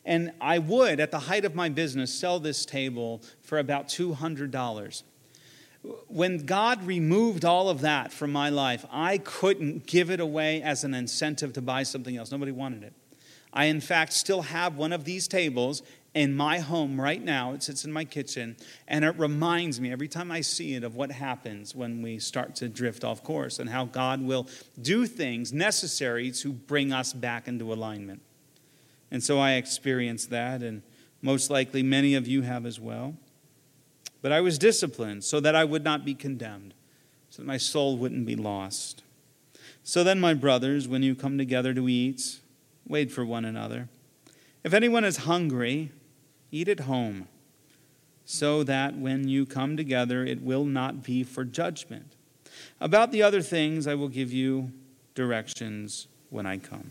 And I would, at the height of my business, sell this table for about two hundred dollars. When God removed all of that from my life, I couldn't give it away as an incentive to buy something else. Nobody wanted it. I, in fact, still have one of these tables in my home right now. It sits in my kitchen, and it reminds me every time I see it of what happens when we start to drift off course and how God will do things necessary to bring us back into alignment. And so I experienced that, and most likely many of you have as well. But I was disciplined so that I would not be condemned, so that my soul wouldn't be lost. So then, my brothers, when you come together to eat, wait for one another. If anyone is hungry, eat at home, so that when you come together, it will not be for judgment. About the other things, I will give you directions when I come.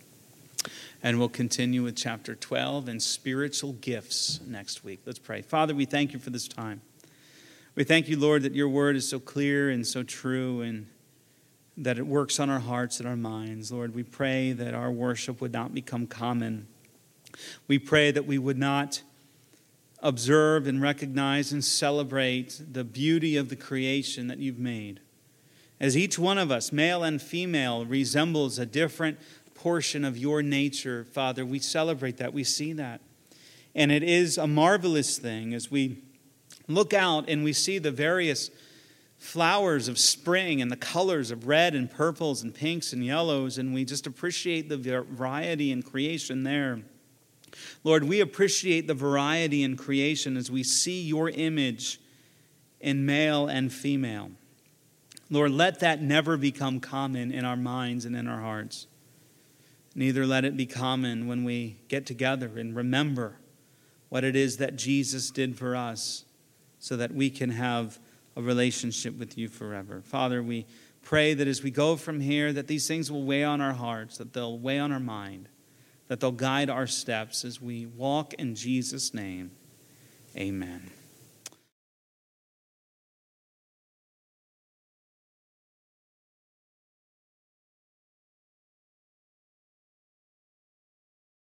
And we'll continue with chapter twelve and spiritual gifts next week. Let's pray. Father, we thank you for this time. We thank you, Lord, that your word is so clear and so true, and that it works on our hearts and our minds. Lord, we pray that our worship would not become common. We pray that we would not observe and recognize and celebrate the beauty of the creation that you've made. As each one of us, male and female, resembles a different portion of your nature, Father, we celebrate that. We see that. And it is a marvelous thing as we look out and we see the various flowers of spring and the colors of red and purples and pinks and yellows, and we just appreciate the variety in creation there. Lord, we appreciate the variety in creation as we see your image in male and female. Lord, let that never become common in our minds and in our hearts. Neither let it be common when we get together and remember what it is that Jesus did for us so that we can have a relationship with you forever. Father, we pray that as we go from here, that these things will weigh on our hearts, that they'll weigh on our mind, that they'll guide our steps as we walk in Jesus' name. Amen.